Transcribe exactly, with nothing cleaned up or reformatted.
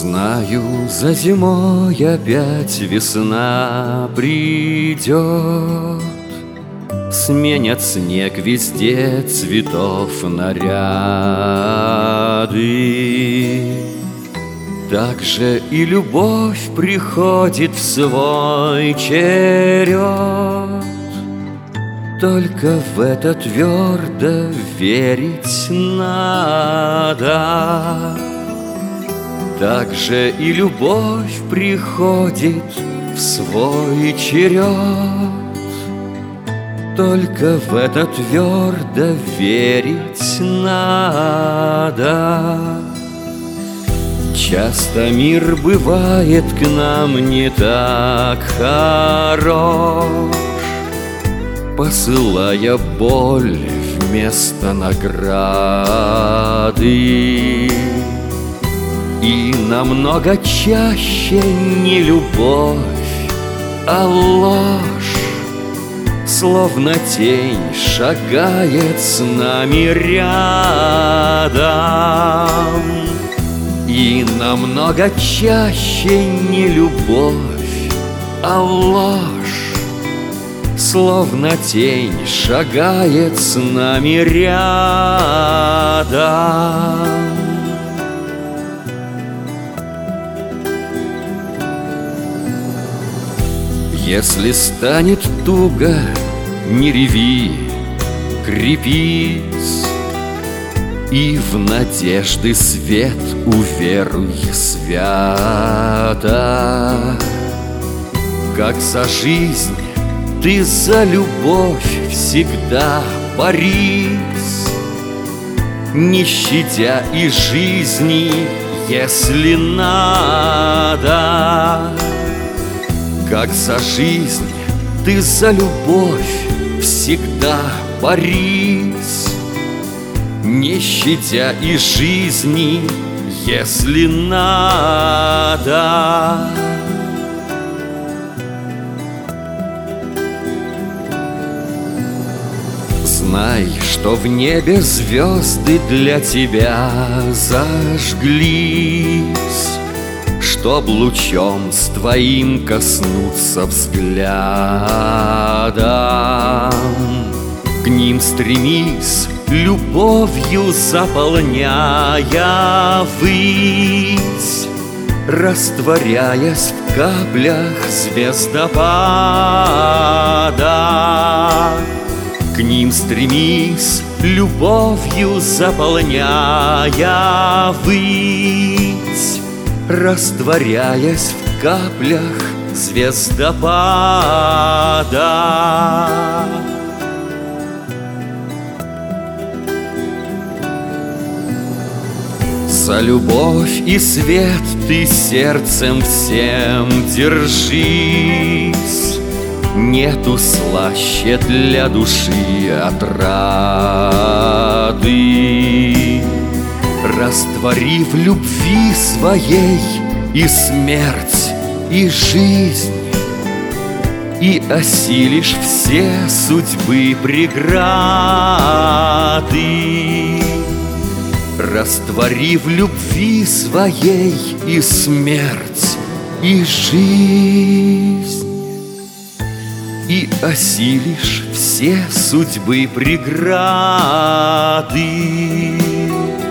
Знаю, за зимой опять весна придет, сменят снег везде цветов наряды. Так же и любовь приходит в свой черед, только в это твердо верить надо. Так же и любовь приходит в свой черед, только в это твердо верить надо. Часто мир бывает к нам не так хорош, посылая боль вместо награды. И намного чаще не любовь, а ложь, словно тень, шагает с нами рядом. И намного чаще не любовь, а ложь, словно тень, шагает с нами рядом. Если станет туго, не реви, крепись, и в надежды свет уверуй свято. Как за жизнь ты за любовь всегда борись, не щадя и жизни, если надо. Как за жизнь ты за любовь всегда борись, не щадя и жизни, если надо. Знай, что в небе звезды для тебя зажглись, чтоб лучом с твоим коснуться взглядом. К ним стремись, любовью заполняя высь, растворяясь в каплях звездопада. К ним стремись, любовью заполняя высь, растворяясь в каплях звездопада. За любовь и свет ты сердцем всем держись, нету слаще для души отрады. Раствори в любви своей и смерть, и жизнь, и осилишь все судьбы преграды. Раствори в любви своей и смерть, и жизнь, и осилишь все судьбы преграды.